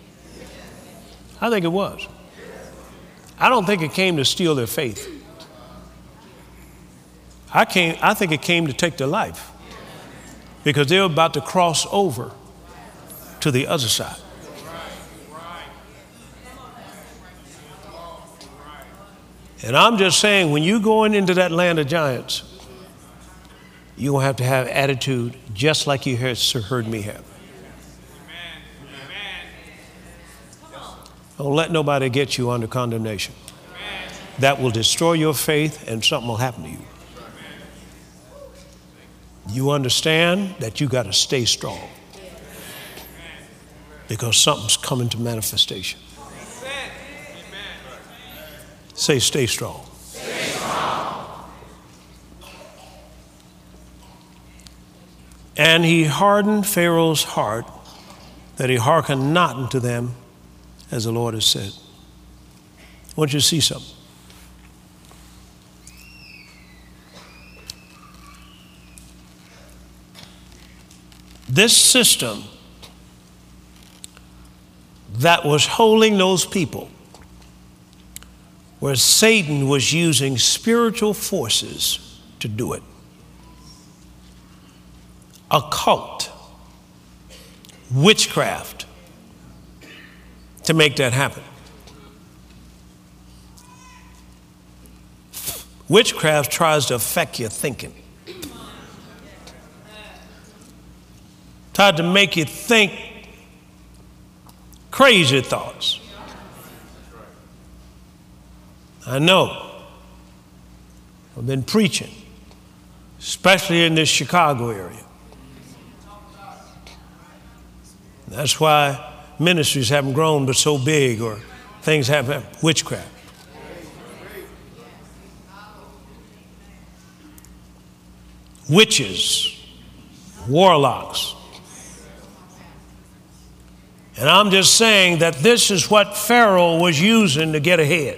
I think it was. I don't think it came to steal their faith. I think it came to take their life, because they were about to cross over to the other side. And I'm just saying, when you're going into that land of giants, you're going to have attitude just like you heard me have. Don't let nobody get you under condemnation. That will destroy your faith, and something will happen to you. You understand that you got to stay strong, because something's coming to manifestation. Say, stay strong. Stay strong. And he hardened Pharaoh's heart, that he hearkened not unto them, as the Lord has said. I want you to see something. This system that was holding those people, where Satan was using spiritual forces to do it. Occult, witchcraft, to make that happen. Witchcraft tries to affect your thinking. Tried to make you think crazy thoughts. I know. I've been preaching, especially in this Chicago area. That's why ministries haven't grown but so big, or things haven't. Witchcraft. Witches, warlocks. And I'm just saying that this is what Pharaoh was using to get ahead.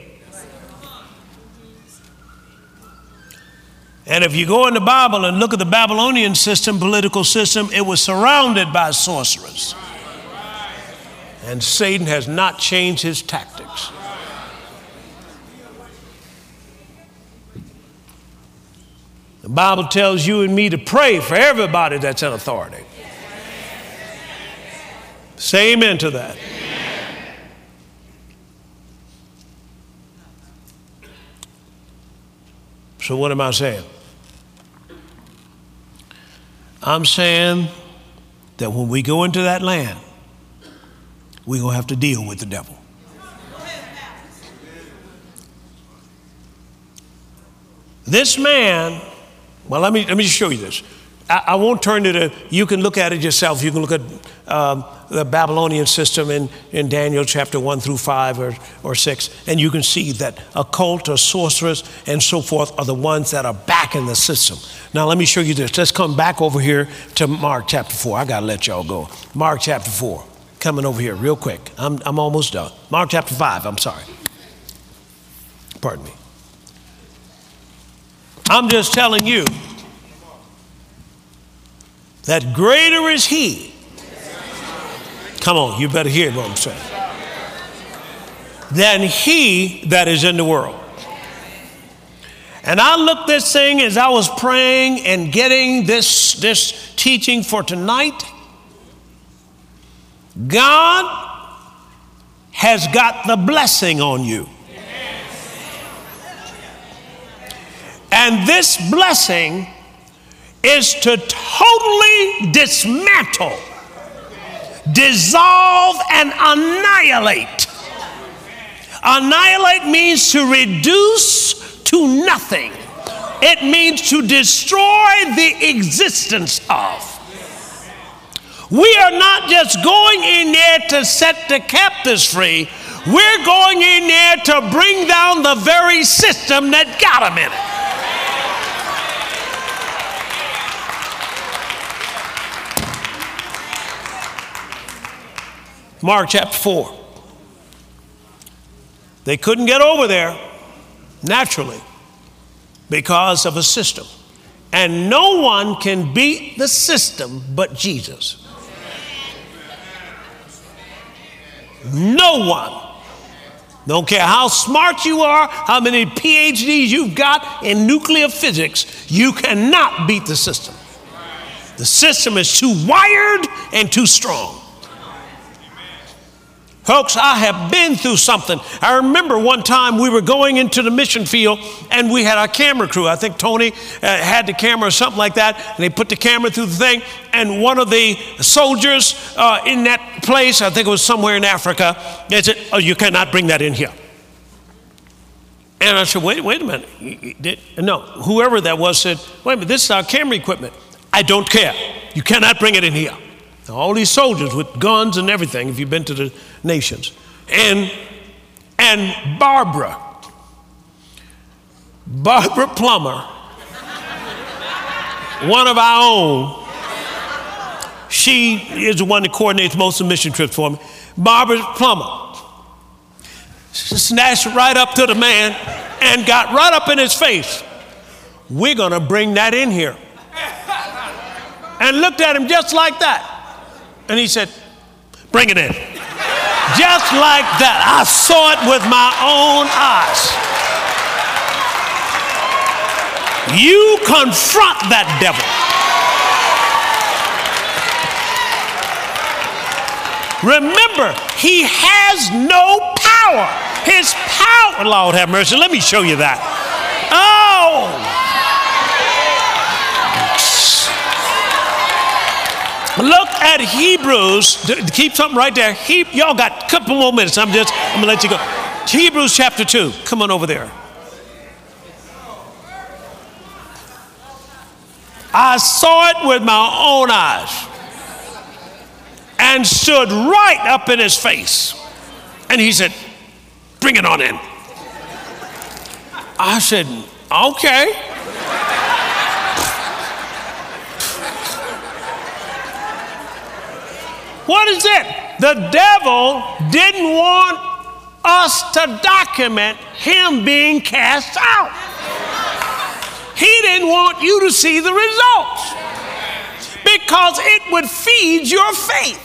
And if you go in the Bible and look at the Babylonian system, political system, it was surrounded by sorcerers. And Satan has not changed his tactics. The Bible tells you and me to pray for everybody that's in authority. Say amen to that. So what am I saying? I'm saying that when we go into that land, we're going to have to deal with the devil. This man, well, let me just show you this. I won't turn to you can look at it yourself. You can look at the Babylonian system in Daniel chapter 1 through 5 or 6, and you can see that occult or sorcerers and so forth are the ones that are back in the system. Now, let me show you this. Let's come back over here to Mark chapter 4. I got to let y'all go. Mark chapter 4. Coming over here real quick. I'm almost done. Mark chapter 5. I'm sorry. Pardon me. I'm just telling you that greater is he. Come on, you better hear what I'm saying. Than he that is in the world. And I looked this thing as I was praying and getting this teaching for tonight. God has got the blessing on you. And this blessing is to totally dismantle, dissolve, and annihilate. Annihilate means to reduce to nothing. It means to destroy the existence of. We are not just going in there to set the captives free. We're going in there to bring down the very system that got them in it. Mark chapter 4. They couldn't get over there naturally because of a system. And no one can beat the system but Jesus. No one. Don't care how smart you are, how many PhDs you've got in nuclear physics, you cannot beat the system. The system is too wired and too strong. Folks, I have been through something. I remember one time we were going into the mission field and we had our camera crew. I think Tony had the camera or something like that. And they put the camera through the thing. And one of the soldiers in that place, I think it was somewhere in Africa, they said, "Oh, you cannot bring that in here." And I said, wait a minute. No, whoever that was said, "Wait a minute, this is our camera equipment." "I don't care. You cannot bring it in here." All these soldiers with guns and everything, if you've been to the nations. And Barbara Plummer, one of our own, she is the one that coordinates most of the mission trips for me. Barbara Plummer snatched right up to the man and got right up in his face. "We're going to bring that in here." And looked at him just like that. And he said, "Bring it in." Just like that. I saw it with my own eyes. You confront that devil. Remember, he has no power. His power, Lord have mercy. Let me show you that. Oh. Look at Hebrews. Keep something right there. Y'all got a couple more minutes. I'm going to let you go. Hebrews chapter 2. Come on over there. I saw it with my own eyes and stood right up in his face. And he said, "Bring it on in." I said, "Okay." What is it? The devil didn't want us to document him being cast out. He didn't want you to see the results because it would feed your faith.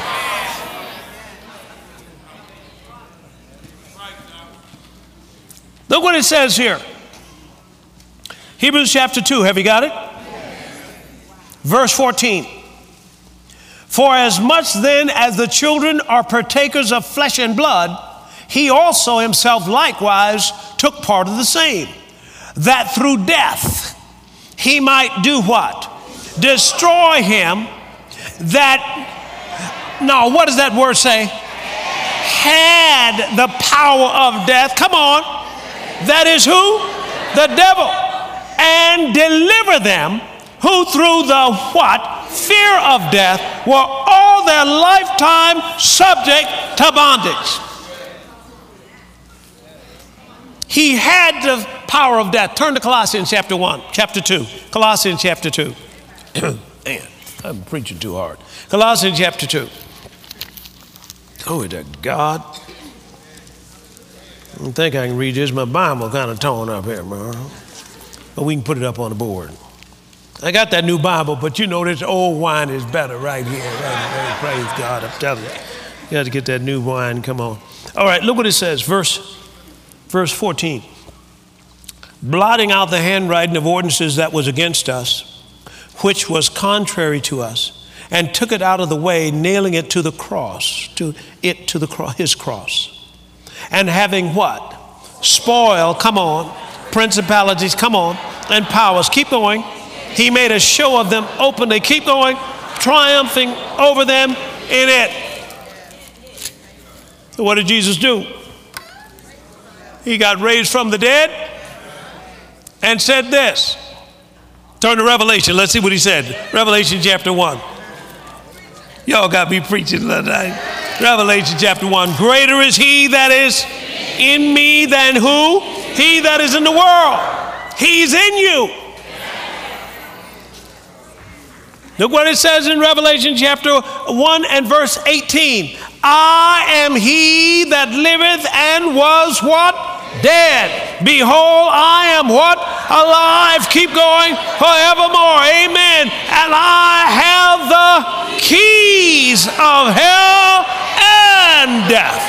Look what it says here. Hebrews chapter 2. Have you got it? Verse 14. "For as much then as the children are partakers of flesh and blood, he also himself likewise took part of the same, that through death he might do what? Destroy him that," no, what does that word say? "Had the power of death." Come on. That is who? The devil. "And deliver them who through the what? Fear of death were all their lifetime subject to bondage. He had the power of death. Turn to Colossians chapter 2. Colossians chapter 2. Man, I'm preaching too hard. Colossians chapter 2. Glory to God. I don't think I can read this. My Bible kind of torn up here, man. But we can put it up on the board. I got that new Bible, but you know this old wine is better right here. Right, praise God, I'm telling you. You got to get that new wine. Come on. All right, look what it says. Verse 14. Blotting out the handwriting of ordinances that was against us, which was contrary to us, and took it out of the way, nailing it to the cross, his cross. And having what? Spoil, come on, principalities, come on, and powers. Keep going. He made a show of them openly. Keep going. Triumphing over them in it. So what did Jesus do? He got raised from the dead and said this. Turn to Revelation. Let's see what he said. Revelation chapter 1. Y'all got me preaching tonight. Revelation chapter 1. Greater is he that is in me than who? He that is in the world. He's in you. Look what it says in Revelation chapter 1 and verse 18. I am he that liveth and was what? Dead. Behold, I am what? Alive. Keep going forevermore. Amen. And I have the keys of hell and death.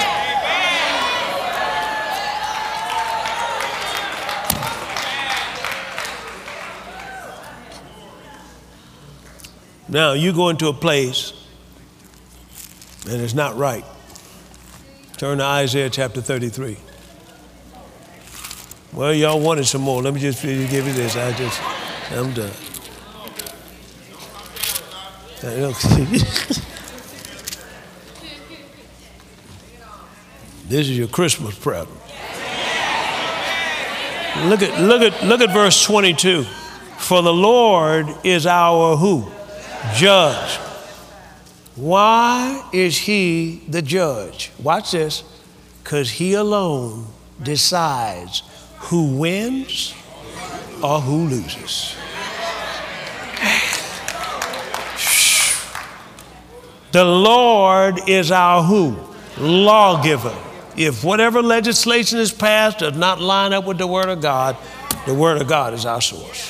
Now, you go into a place and it's not right. Turn to Isaiah chapter 33. Well, y'all wanted some more. Let me just give you this. I'm done. This is your Christmas present. Look at verse 22. For the Lord is our who? Judge. Why is he the judge? Watch this. Because he alone decides who wins or who loses. The Lord is our who? Lawgiver. If whatever legislation is passed does not line up with the Word of God is our source.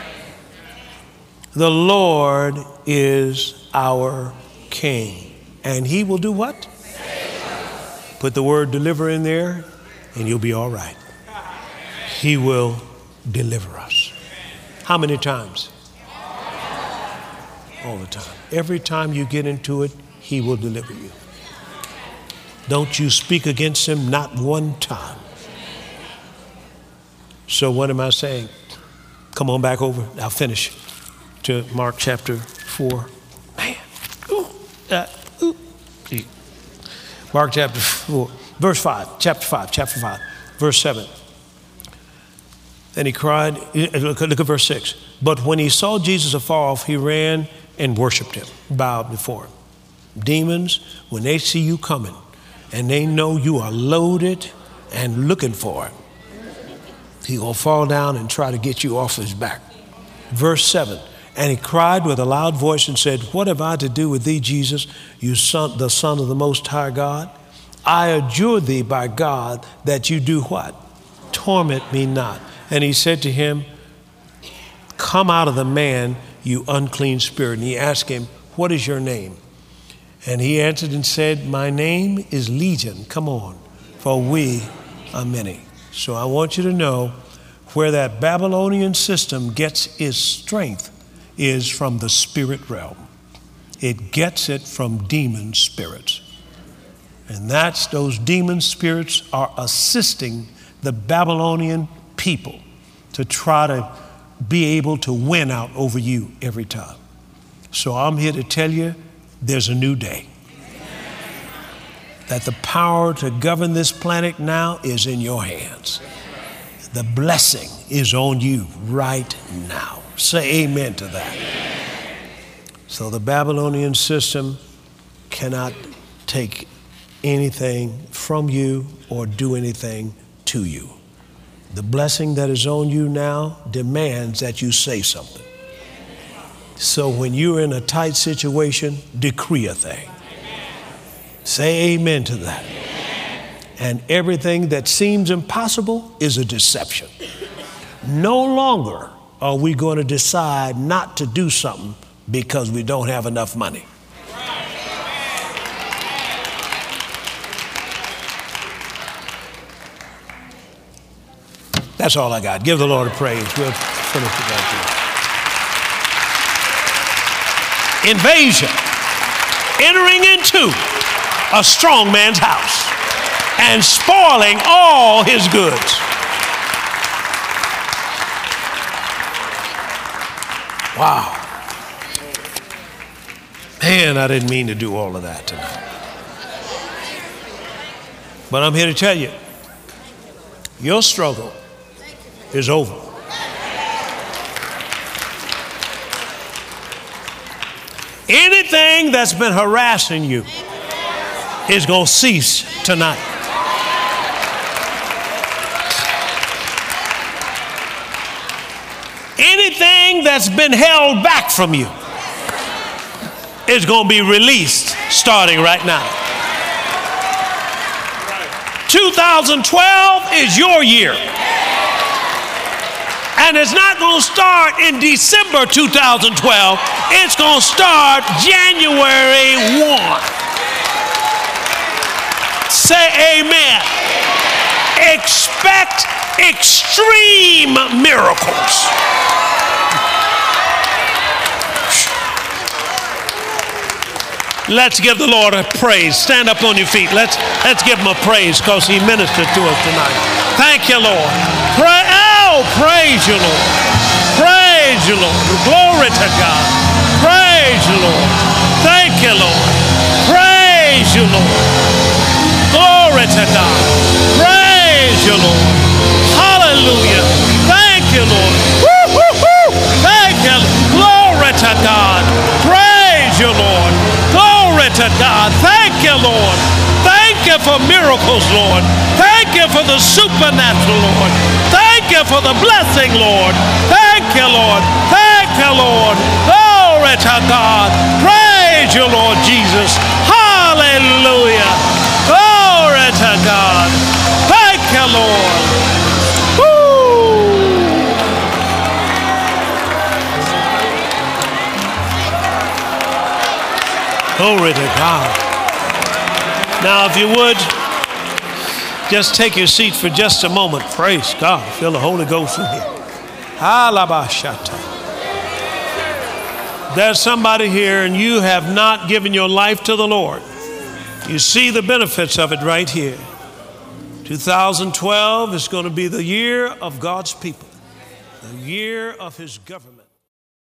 The Lord is our King. And he will do what? Put the word deliver in there and you'll be all right. He will deliver us. How many times? All the time. Every time you get into it, he will deliver you. Don't you speak against him, not one time. So what am I saying? Come on back over. I'll finish to Mark chapter 4. Man. Mark chapter 4, verse 5, chapter 5, verse 7. And he cried, look at verse 6. But when he saw Jesus afar off, he ran and worshiped him, bowed before him. Demons, when they see you coming and they know you are loaded and looking for him, he will fall down and try to get you off his back. Verse 7. And he cried with a loud voice and said, what have I to do with thee, Jesus, you son, the Son of the Most High God? I adjure thee by God that you do what? Torment me not. And he said to him, come out of the man, you unclean spirit. And he asked him, what is your name? And he answered and said, my name is Legion. Come on, for we are many. So I want you to know where that Babylonian system gets its strength is from the spirit realm. It gets it from demon spirits. And those demon spirits are assisting the Babylonian people to try to be able to win out over you every time. So I'm here to tell you there's a new day. That the power to govern this planet now is in your hands. The blessing is on you right now. Say amen to that. So the Babylonian system cannot take anything from you or do anything to you. The blessing that is on you now demands that you say something. So when you're in a tight situation, decree a thing. Say amen to that. And everything that seems impossible is a deception. No longer are we going to decide not to do something because we don't have enough money. That's all I got. Give the Lord a praise. We'll finish it right here. Invasion. Entering into a strong man's house and spoiling all his goods. Wow. Man, I didn't mean to do all of that tonight. But I'm here to tell you, your struggle is over. Anything that's been harassing you is going to cease tonight. Anything that's been held back from you is going to be released starting right now. 2012 is your year. And it's not going to start in December 2012. It's going to start January 1. Say amen. Expect extreme miracles. Let's give the Lord a praise. Stand up on your feet. Let's give him a praise because he ministered to us tonight. Thank you, Lord. Praise you, Lord. Praise you, Lord. Glory to God. Praise you, Lord. Thank you, Lord. Praise you, Lord. Glory to God. Praise you, Lord. Hallelujah. Thank you, Lord. Woo, woo, woo. Thank you. Glory to God. Praise you, Lord. Glory to God. Thank you, Lord. Thank you for miracles, Lord. Thank you for the supernatural, Lord. Thank you for the blessing, Lord. Thank you, Lord. Thank you, Lord. Glory to God. Praise you, Lord Jesus. Hallelujah. Glory to God. Thank you, Lord. Woo. Glory to God. Now, if you would, just take your seat for just a moment. Praise God. Feel the Holy Ghost in here. There's somebody here and you have not given your life to the Lord. You see the benefits of it right here. 2012 is going to be the year of God's people, the year of his government.